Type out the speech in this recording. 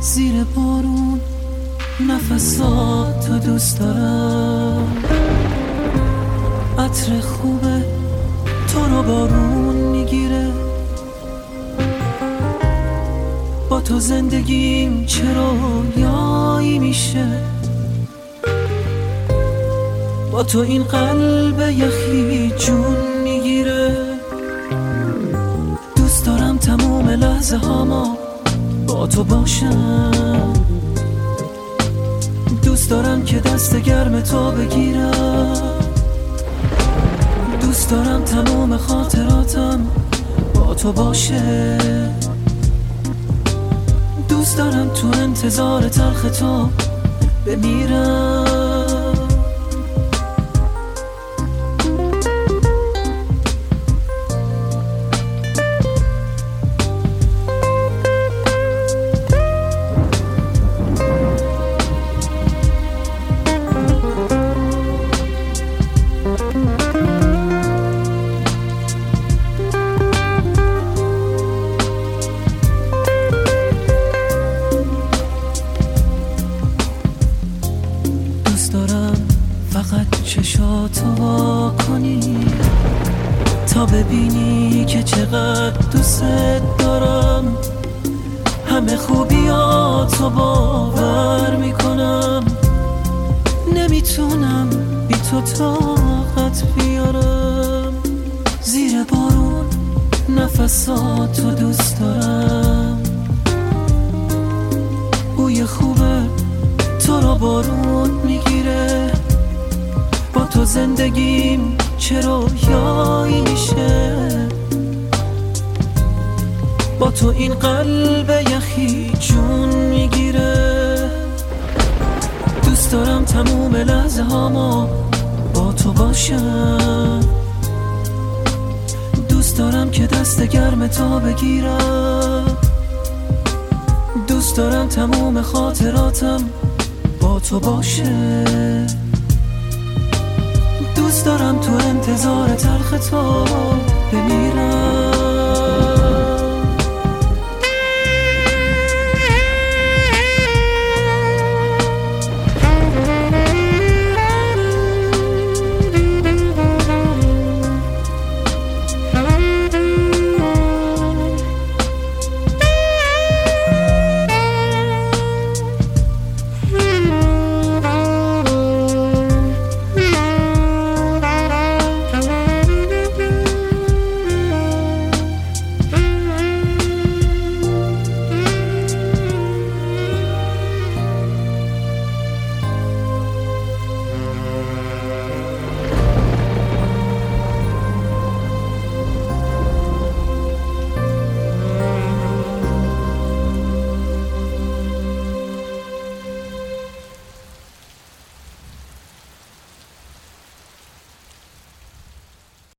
زیر بارون نفساتو دوست دارم، عطر خوبه تو رو بارون میگیره، با تو زندگیم چرا یایی میشه، با تو این قلب یخی جون میگیره. دوست دارم تموم لحظه هاما با تو باشم، دوست دارم که دست گرم تو بگیرم، دوست دارم تموم خاطراتم با تو باشه، دوست دارم تو انتظار تلخ تو بمیرم. دوست دارم فقط چشاتو وا کنی تا ببینی که چقدر دوست دارم، همه خوبیاتو باور میکنم، نمیتونم بی تو طاقت بیارم. زیر بارون نفساتو دوست دارم، بوی خوبه تو رو بارون میگیره، با تو زندگیم چرا یایی میشه، با تو این قلب یخی جون میگیره. دوست دارم تموم لحظه هاما با تو باشم، دوست دارم که دست گرم تو بگیرم، دوست دارم تموم خاطراتم با تو باشه، دوست دارم تو انتظار تلخ تو بمیرم.